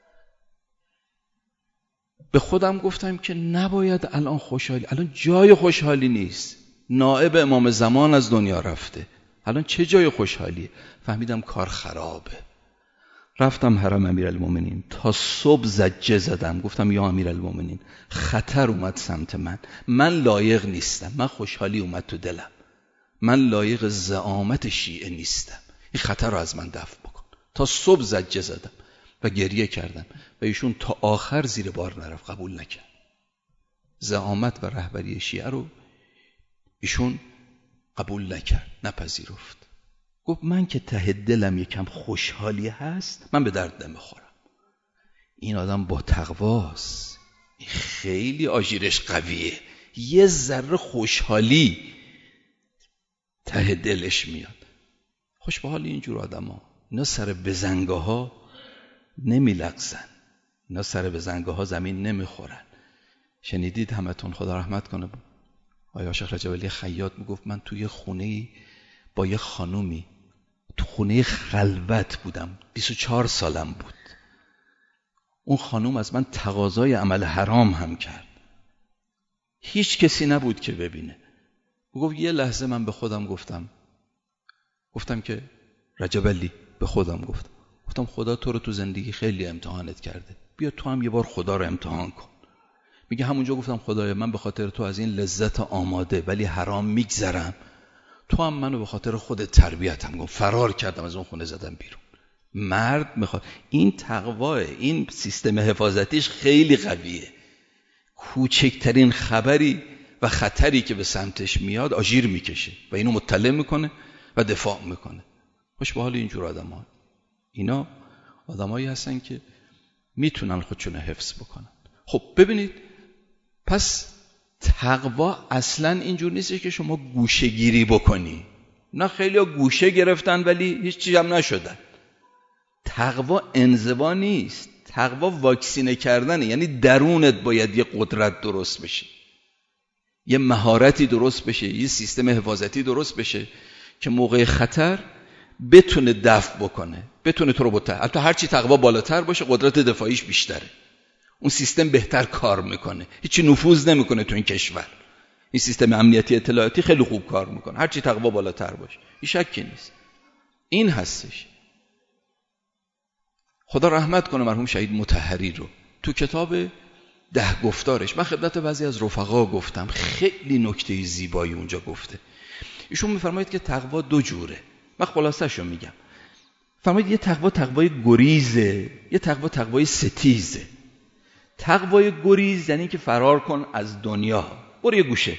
به خودم گفتم که نباید الان خوشحالی، الان جای خوشحالی نیست، نائب امام زمان از دنیا رفته، الان چه جای خوشحالیه؟ فهمیدم کار خرابه. رفتم حرم امیرالمومنین، تا صبح زجه زدم، گفتم یا امیرالمومنین خطر اومد سمت من لایق نیستم، من خوشحالی اومد تو دلم، من لایق زعامت شیعه نیستم، این خطر رو از من دفع بکن. تا صبح زجه زدم و گریه کردم و ایشون تا آخر زیر بار نرفت، قبول نکرد. زعامت و رهبری شیعه رو ایشون قبول نکرد، نپذیرفت. گفت من که ته دلم یکم خوشحالی هست من به درد نمیخورم. این آدم با تقواست، خیلی آژیرش قویه، یه ذره خوشحالی ته دلش میاد. خوش به حال اینجور آدم ها، اینا سر بزنگاه ها نمیلغزن، اینا سر بزنگاه ها زمین نمیخورن. شنیدید همتون خدا رحمت کنه آیا شیخ رجب علی خیاط میگفت من توی خونه‌ای با یه خانومی تو خونه خلوت بودم، 24 سالم بود. اون خانوم از من تقاضای عمل حرام هم کرد، هیچ کسی نبود که ببینه. گفت یه لحظه من به خودم گفتم که رجب علی، به خودم گفتم خدا تو رو تو زندگی خیلی امتحانت کرده، بیا تو هم یه بار خدا رو امتحان کن. میگه همونجا گفتم خدایا من به خاطر تو از این لذت آماده ولی حرام میگذرم، تو هم منو به خاطر خودت تربیتم کن. فرار کردم از اون خونه زدم بیرون. مرد میخواد این تقواه، این سیستم حفاظتیش خیلی قویه. کوچکترین خبری و خطری که به سمتش میاد آژیر میکشه و اینو مطلع میکنه و دفاع میکنه. خوش به حال اینجور آدم‌ها. اینا آدمایی هستن که میتونن خودشون حفظ بکنن. خب ببینید، پس تقوا اصلا اینجور نیست که شما گوشه گیری بکنی. نه، خیلی ها گوشه گرفتن ولی هیچ چیز هم نشدن. تقوا انزوا نیست، تقوا واکسینه کردنه. یعنی درونت باید یه قدرت درست بشه، یه مهارتی درست بشه، یه سیستم حفاظتی درست بشه که موقع خطر بتونه دفع بکنه، بتونه تو رو بتونه. البته هرچی تقوا بالاتر باشه قدرت دفاعیش بیشتره، اون سیستم بهتر کار میکنه، هیچی نفوذ نمیکنه تو این کشور. این سیستم امنیتی اطلاعاتی خیلی خوب کار میکنه هرچی تقوا بالاتر باشه، این شکی نیست. این هستش. خدا رحمت کنه مرحوم شهید مطهری رو. تو کتاب 10 گفتارش، من خدمت بعضی از رفقا گفتم، خیلی نکته زیبایی اونجا گفته. ایشون میفرماید که تقوا 2 جوره. من خلاصه‌شو میگم. فرماید یه تقوا تقوای گریزه، یه تقوا تقوای ستیزه. تقوای گریز یعنی که فرار کن از دنیا، برو یه گوشه،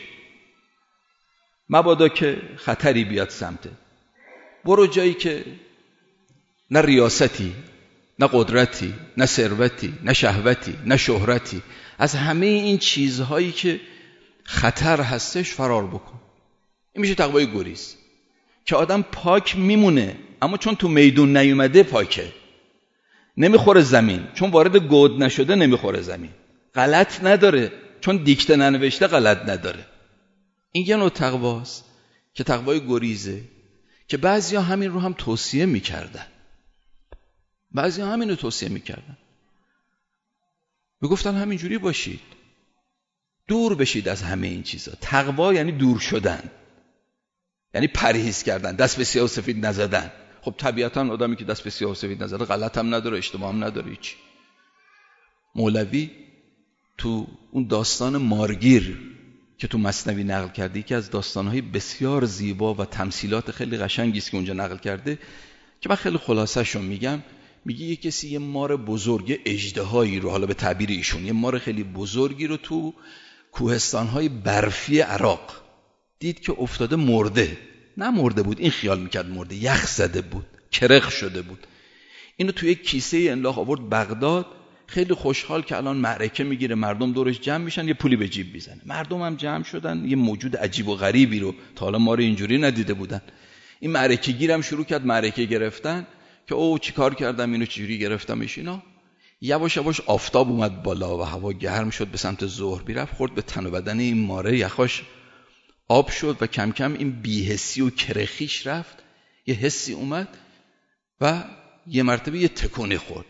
مبادا که خطری بیاد سمته، برو جایی که نه ریاستی، نه قدرتی، نه ثروتی، نه شهوتی، نه شهرتی، از همه این چیزهایی که خطر هستش فرار بکن. این میشه تقوای گریز، که آدم پاک میمونه اما چون تو میدون نیومده پاکه، نمیخوره زمین، چون وارد گود نشده نمیخوره زمین، غلط نداره چون دیکته ننوشته غلط نداره. این یه نوع تقواست که تقوای گریزه، که بعضیا همین رو هم توصیه میکردن. بعضیا همین رو توصیه میکردن، میگفتن همینجوری باشید، دور بشید از همه این چیزا. تقوا یعنی دور شدن، یعنی پرهیز کردن، دست به سیاه و سفید نزدن. خب طبیعتا آدمی که دست به سیاه و سفید نزده غلط هم نداره، اشتباه هم نداره هیچ. مولوی تو اون داستان مارگیر که تو مثنوی نقل کرده، که از داستانهای بسیار زیبا و تمثیلات خیلی قشنگی است که اونجا نقل کرده، که من خیلی خلاصه‌شو میگم. میگه یه کسی یه مار بزرگ، اژدهایی رو، حالا به تعبیر ایشون یه مار خیلی بزرگی رو تو کوهستان‌های برفی عراق دید که افتاده، مرده. نه مرده بود، این خیال میکرد مرده، یخ زده بود، کرخ شده بود. اینو توی یک کیسه انداخت آورد بغداد. خیلی خوشحال که الان معرکه میگیره، مردم دورش جمع میشن، یه پولی به جیب میزنه. مردم هم جمع شدن، یه موجود عجیب و غریبی رو تا حالا ما رو اینجوری ندیده بودن. این معرکه گیرم شروع کرد معرکه گرفتن، که او چیکار کردم، اینو چجوری گرفتمش. اینا یواش یواش آفتاب اومد بالا و هوا گرم شد، به سمت ظهر میرفت، خورد به تن و بدن این ماره، یخاش آب شد و کم کم این بی‌حسی و کرخیش رفت. یه حسی اومد و یه مرتبه یه تکونی خورد.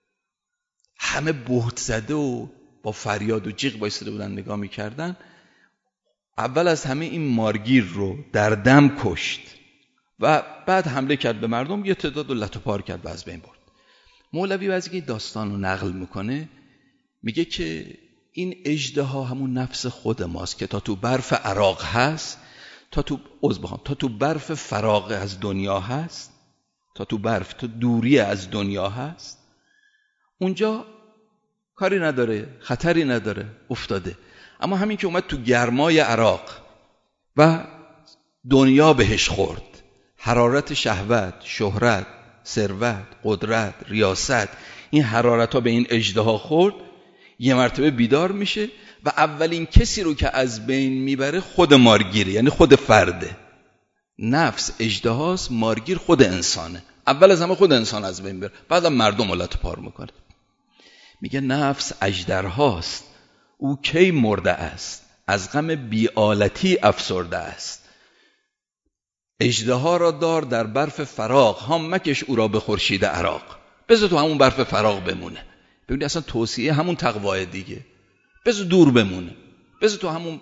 همه بهت زده و با فریاد و جیغ بایستده بودن نگاه میکردن. اول از همه این مارگیر رو در دم کشت و بعد حمله کرد به مردم، یه تعداد رو لت و پار کرد و از بین برد. مولوی بعضی که داستان رو نقل میکنه میگه که این اژدها همون نفس خود ماست که تا تو برف عراق هست، تا تو برف فراغ از دنیا هست، تا تو برف، تو دوری از دنیا هست، اونجا کاری نداره، خطری نداره، افتاده. اما همین که اومد تو گرمای عراق و دنیا بهش خورد، حرارت شهوت، شهرت، ثروت، قدرت، ریاست، این حرارت ها به این اژدها خورد، یه مرتبه بیدار میشه و اولین کسی رو که از بین میبره خود مارگیره، یعنی خود فرده. نفس اژدهاست، مارگیر خود انسانه. اول از همه خود انسان از بین میبره، بعدم مردم علت پار میکنه. میگه نفس اژدرهاست، او کی مرده است، از غم بی‌آلتی افسرده است. اژدها را دار در برف فراغ، هم مکش او را به خورشید عراق. بذار تو همون برف فراغ بمونه. ببینید اصلا توصیه همون تقوای دیگه. بذار دور بمونه، بذار تو همون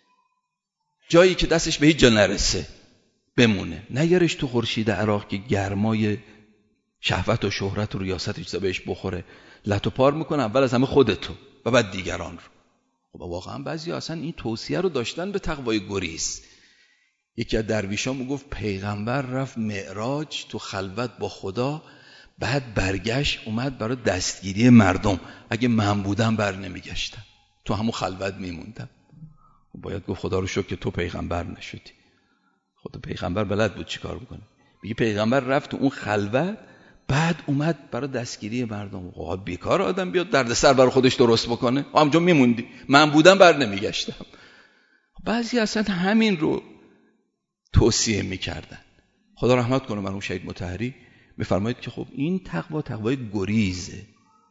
جایی که دستش به هیچ جا نرسه بمونه، نیارش تو خورشید عراق که گرمای شهوت و شهرت و ریاست چیزا بهش بخوره. لت و پار میکنه اول از همه خودتو و بعد دیگران رو. خب واقعا بعضی اصلا این توصیه رو داشتن به تقوای گریز. یکی از درویشان میگفت پیغمبر رفت معراج تو خلوت با خدا، بعد برگشت اومد برای دستگیری مردم، اگه من بودم بر نمیگشتم، تو همون خلوت میموندم. باید گفت خدا رو شکر که تو پیغمبر نشدی. خدا پیغمبر بلد بود چی کار بکنه. میگه پیغمبر رفت تو اون خلوت، بعد اومد برای دستگیری مردم. خب بیکار آدم بیاد دردسر برای خودش درست بکنه، همونجا میموندی، من بودم بر نمیگشتم. بعضی اصلا همین رو توصیه میکردن. خدا رحمت کنه مرحوم شهید مطهری، میفرمایید که خب این تقوای گریزه،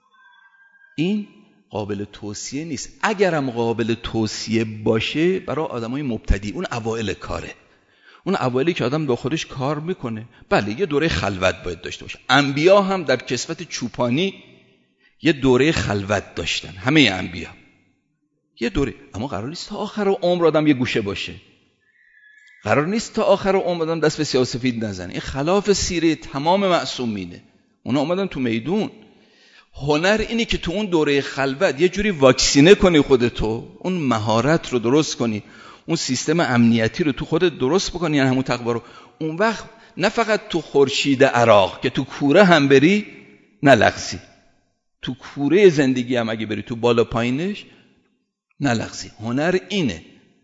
این قابل توصیه نیست. اگرم قابل توصیه باشه برای آدمای مبتدی، اون اوائل کاره، اون اوائلی که آدم با خودش کار میکنه. بله یه دوره خلوت باید داشته باشه. انبیا هم در کسوت چوپانی یه دوره خلوت داشتن، همه انبیا یه دوره، اما قرار نیست تا آخر عمر آدم یه گوشه باشه. قرار نیست تا آخر عمر آدم دست به سیاه و سفید نزنه. این خلاف سیره تمام معصومینه. اونا اومدن تو میدون. هنر اینی که تو اون دوره خلوت یه جوری واکسینه کنی خودتو، اون مهارت رو درست کنی، اون سیستم امنیتی رو تو خودت درست بکنی، یعنی همون تقوا رو. اون وقت نه فقط تو خورشید عراق که تو کوره هم بری نلغزی، تو کوره زندگی هم اگه بری تو بالا پایینش نلغزی. هنر اینه،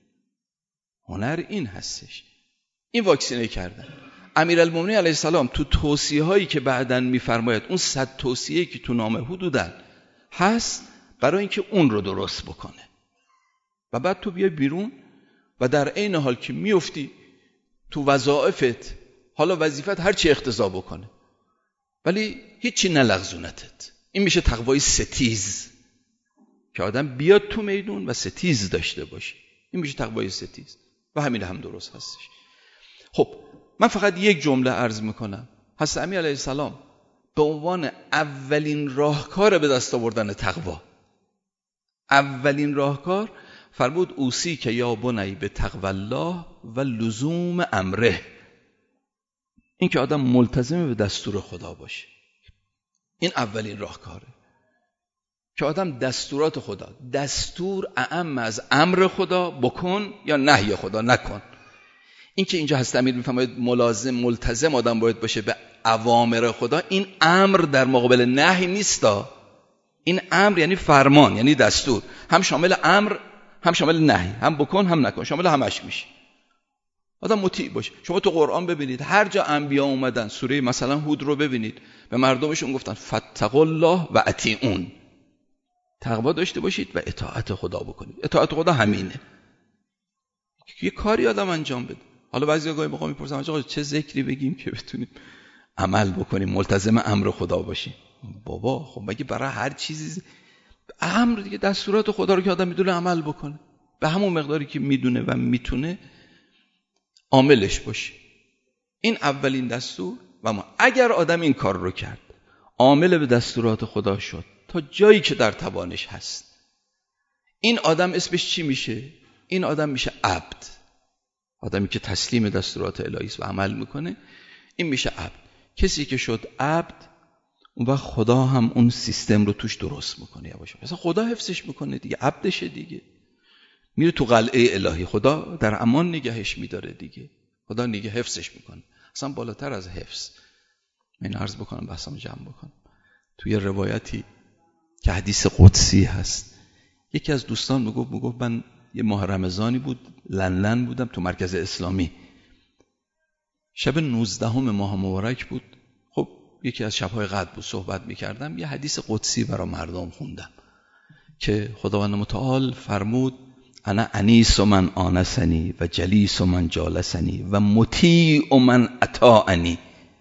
هنر این هستش. این واکسینه کردن. امیرالمومنین علیه السلام تو توصیه هایی که بعداً میفرماید، اون 100 توصیه‌ای که تو نامه حدوداً هست برای اینکه اون رو درست بکنه، و بعد تو بیای بیرون و در عین حال که میفتی تو وظایفت، حالا وظیفت هر چی اقتضا بکنه ولی هیچی نلغزونتت. این میشه تقوای ستیز، که آدم بیاد تو میدون و ستیز داشته باشه. این میشه تقوای ستیز و همین هم درست هستش. خب من فقط یک جمله عرض میکنم. حضرت امیر علیه السلام به عنوان اولین راهکار به دست آوردن تقوا، اولین راهکار فرمود اوصی که یا بنی به تقوی الله و لزوم امره. این که آدم ملتزم به دستور خدا باشه، این اولین راهکاره. که آدم دستورات خدا، دستور اعم از امر خدا، بکن یا نهی خدا نکن. این که اینجا هست امیر میفرماید ملتزم آدم باید باشه به اوامر خدا، این امر در مقابل نهی نیستا. این امر یعنی فرمان، یعنی دستور، هم شامل امر هم شامل نهی، هم بکن هم نکن، شامل همش میشه. آدم مطیع باشه. شما تو قرآن ببینید هر جا انبیا اومدن، سوره مثلا هود رو ببینید، به مردمشون گفتن فاتقوا الله و اطیعون، تقوا داشته باشید و اطاعت خدا بکنید. اطاعت خدا همینه، یه کاری آدم انجام بده. حالا بعضیا گاهی موقع میپرسن آقا چه ذکری بگیم که بتونیم عمل بکنیم، ملتزم امر خدا باشیم. بابا خب مگه برای هر چیزی امر دیگه، دستورات خدا رو که آدم میدونه عمل بکنه، به همون مقداری که میدونه و میتونه عاملش باشه. این اولین دستور. و ما اگر آدم این کار رو کرد، عامل به دستورات خدا شد تا جایی که در توانش هست، این آدم اسمش چی میشه؟ این آدم میشه عبد. آدمی که تسلیم دستورات الهی است و عمل میکنه، این میشه عبد. کسی که شد عبد، اون وقت خدا هم اون سیستم رو توش درست میکنه یواش. مثلا خدا حفظش میکنه دیگه، عبدشه دیگه. میره تو قلعه الهی، خدا در امان نگهش میداره دیگه، خدا نگه حفظش میکنه. اصلا بالاتر از حفظ، من عرض بکنم بحثم جمع بکنم. توی روایتی که حدیث قدسی هست، یکی از دوستان میگفت من یه ماه رمضانی بود، لندن بودم تو مرکز اسلامی، شب 19 ماه مبارک بود. خب یکی از شبهای قدر بود، صحبت میکردم، یه حدیث قدسی برای مردم خوندم که خداوند متعال فرمود انا انیس من آنسنی و جلیس من جالسنی و مطیع من اطاعنی.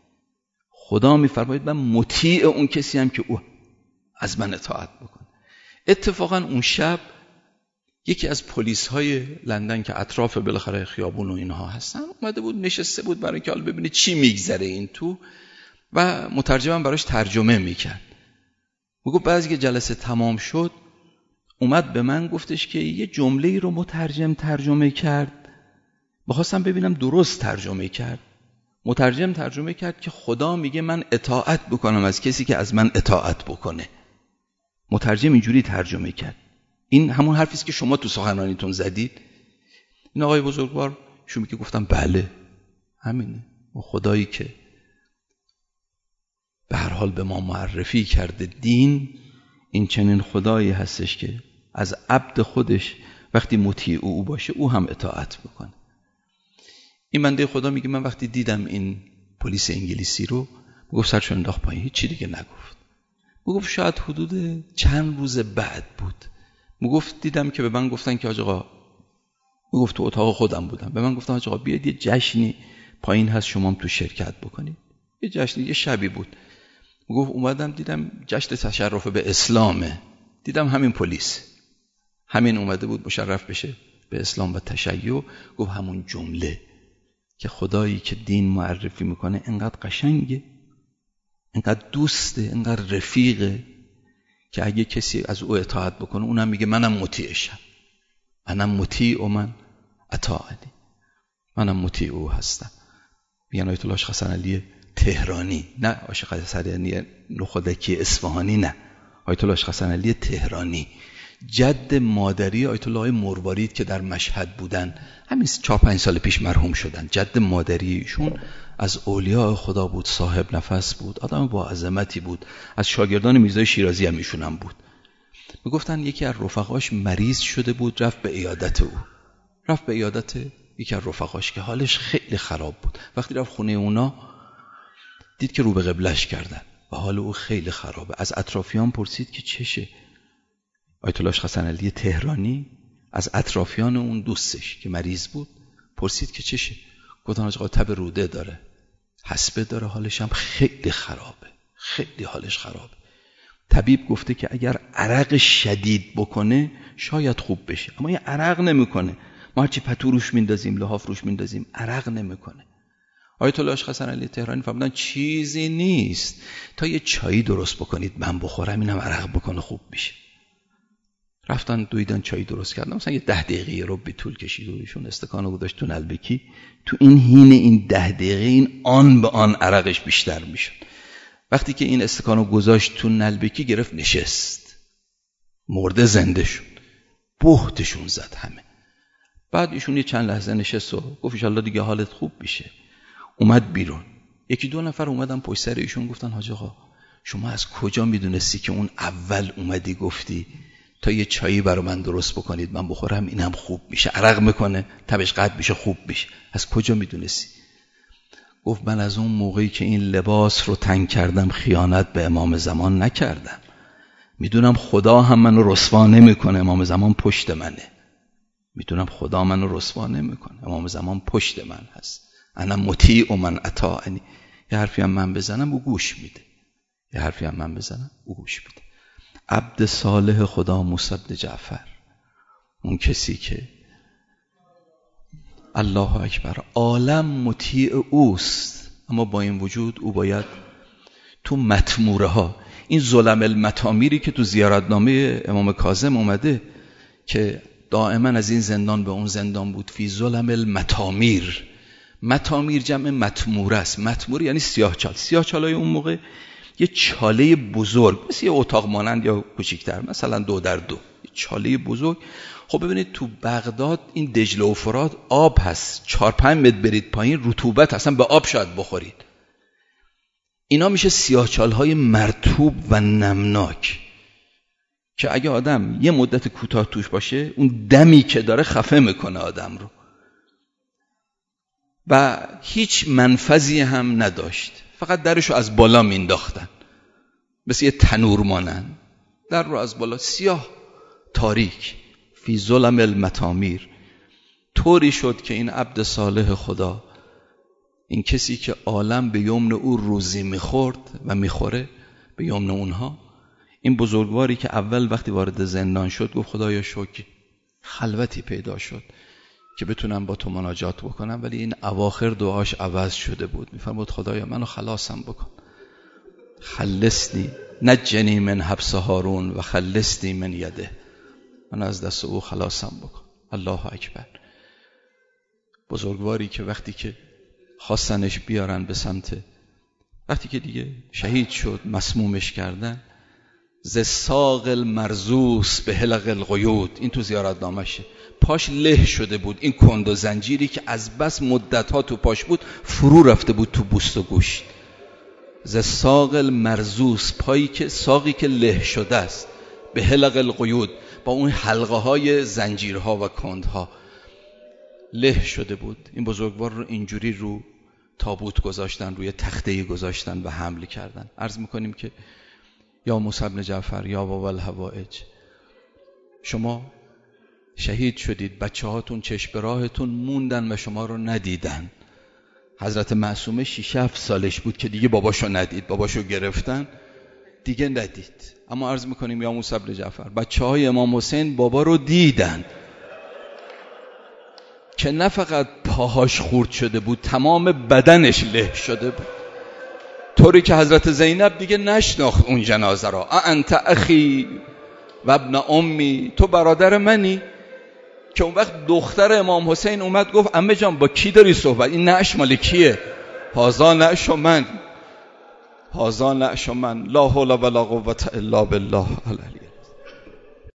خدا میفرماید من مطیع اون کسی هم که او از من اطاعت بکنه. اتفاقا اون شب یکی از پلیس های لندن که اطراف بالاخره خیابون و اینها هستن اومده بود، نشسته بود برای که حالا ببینه چی میگذره این تو، و مترجمم براش ترجمه میکرد. میگفت بعضی که جلسه تمام شد اومد به من گفتش که یه جمله رو مترجم ترجمه کرد، بخواستم ببینم درست ترجمه کرد. مترجم ترجمه کرد که خدا میگه من اطاعت بکنم از کسی که از من اطاعت بکنه. مترجم اینجوری ترجمه کرد. این همون حرفی است که شما تو سخنرانیتون زدید. این آقای بزرگوار شون میگه گفتم بله همینه. و خدایی که به هر حال به ما معرفی کرده دین، این چنین خدایی هستش که از عبد خودش وقتی مطیع او باشه او هم اطاعت بکنه. این بنده خدا میگه من وقتی دیدم این پلیس انگلیسی رو، گفت سرشو انداخت پایین، هیچ چی دیگه نگفت. گفت شاید حدود چند روز بعد بود، گفت دیدم که به من گفتن که حاج آقا، گفت تو اتاق خودم بودم، به من گفتن حاج آقا بیاید یه جشنی پایین هست شما هم تو شرکت بکنید. یه جشنی، یه شبی بود. گفت اومدم دیدم جشن تشرف به اسلامه، دیدم همین پلیس همین اومده بود مشرف بشه به اسلام و تشیع. گفت همون جمله که خدایی که دین معرفی میکنه انقدر قشنگه، انقدر دوسته، انقدر رفیقه که اگه کسی از او اطاعت بکنه اونم میگه منم مطیعشم، منم مطیع و من اطاعنی، منم مطیع او هستم. میگن آیت الله حسن علی تهرانی، نه عاشق حسن علی نخودکی اصفهانی، نه آیت الله حسن علی تهرانی، جد مادری آیت الله مروارید که در مشهد بودن، همین 4-5 سال پیش مرحوم شدن. جد مادریشون از اولیاء خدا بود، صاحب نفس بود، آدم با عظمتی بود، از شاگردان میرزای شیرازی هم ایشون هم بود. میگفتن یکی از رفقاش مریض شده بود، رفت به عیادت یکی از رفقاش که حالش خیلی خراب بود. وقتی رفت خونه اونا دید که رو به قبلش کردن و حال او خیلی خرابه. از اطرافیان پرسید که چشه. آیت الله حسن علی تهرانی از اطرافیان اون دوستش که مریض بود پرسید که چشه. گفتن آقا تب روده داره، حسبه داره، حالش هم خیلی خرابه، خیلی حالش خرابه. طبیب گفته که اگر عرق شدید بکنه شاید خوب بشه، اما این عرق نمیکنه. ما هرچی پتو روش میندازیم، لحاف روش میندازیم، عرق نمیکنه. آیت الله حسن علی تهرانی فرمودن چیزی نیست تا یه چایی درست بکنید من بخورم، اینم عرق بکنه خوب میشه. رفتن دویدن چای درست کردن، مثلا یه 10 دقیقه رو به طول کشید و ایشون استکانو گذاشت تو نلبکی. تو این حین این 10 دقیقه این آن به آن عرقش بیشتر میشد. وقتی که این استکانو گذاشت تو نلبکی گرفت نشست، مرده زنده شد، بهتشون زد همه. بعد ایشون یه چند لحظه نشست و گفت ان شاءالله دیگه حالت خوب میشه. اومد بیرون. 1-2 نفر اومدن پشت سر ایشون گفتن حاج آقا شما از کجا میدونستی که اون اول اومدی گفتی تا یه چایی برای من درست بکنید من بخورم اینم خوب میشه، عرق میکنه، تبش قطع میشه، خوب میشه، از کجا میدونستی؟ گفت من از اون موقعی که این لباس رو تنگ کردم خیانت به امام زمان نکردم، میدونم خدا هم منو رسوا نمیکنه، امام زمان پشت منه، میدونم خدا منو رسوا نمیکنه، امام زمان پشت من هست، انا مطیع و من اطاعنی. یه حرفی هم من بزنم او گوش میده، یه حرفی هم من بزنم او گوش میده. عبد صالح خدا موسی بن جعفر، اون کسی که الله اکبر عالم مطیع اوست، اما با این وجود او باید تو مطموره ها، این ظلم المطامیری که تو زیارتنامه امام کاظم اومده که دائما از این زندان به اون زندان بود، فی ظلم المطامیر. مطامیر جمع مطموره است. مطموره یعنی سیاهچال. سیاهچالای اون موقع یه چاله بزرگ مثل یه اتاق مانند یا کوچیک‌تر، مثلا 2x2، یه چاله بزرگ. خب ببینید تو بغداد این دجله و فرات آب هست، 4-5 متر برید پایین رطوبت، اصلا به آب شاید بخورید. اینا میشه سیاهچالهای مرطوب و نمناک که اگه آدم یه مدت کوتاه توش باشه اون دمی که داره خفه میکنه آدم رو و هیچ منفذی هم نداشت، فقط درشو از بالا مینداختن مثل یه تنور مانند، در رو از بالا سیاه تاریک. فی ظلم المطامیر. طوری شد که این عبد صالح خدا، این کسی که عالم به یمن او روزی میخورد و میخوره به یمن اونها، این بزرگواری که اول وقتی وارد زندان شد گفت خدایا شکر خلوتی پیدا شد که بتونم با تو مناجات بکنم، ولی این اواخر دعاش عوض شده بود. میفرمود خدایا منو خلاصم بکن، خلصنی نجنی من حبس هارون و خلصنی من یده، من از دست او خلاصم بکن. الله اکبر. بزرگواری که وقتی که خواستنش بیارن به سمت، وقتی که دیگه شهید شد مسمومش کردن، ز ساق المرزوس به حلق القیود، این تو زیارتنامشه، پاش له شده بود. این کند و زنجیری که از بس مدت‌ها تو پاش بود فرو رفته بود تو پوست و گوشت. ز ساق المرزوس، پایی که ساقی که له شده است، به حلق القیود، با اون حلقه های زنجیرها و کندها له شده بود. این بزرگوار رو اینجوری رو تابوت گذاشتن، روی تخته گذاشتن و حمل کردن. عرض میکنیم که یا موسی بن جعفر یا بابا الحوائج، شما شهید شدید، بچه هاتون چشم به راهتون موندن و شما رو ندیدن. حضرت معصومه 6-7 سالش بود که دیگه باباشو ندید، باباشو گرفتن دیگه ندید. اما عرض میکنیم یا موسی بن جعفر، بچه های امام حسین بابا رو دیدن که نه فقط پاهاش خورد شده بود، تمام بدنش له شده بود، طوری که حضرت زینب دیگه نشناخت اون جنازه را. انت اخی و ابن امی، تو برادر منی؟ که اون وقت دختر امام حسین اومد گفت عمه جان با کی داری صحبت؟ این نعش مال کیه؟ هازا نعش من، هازا نعش من، لا حول ولا قوة الا بالله.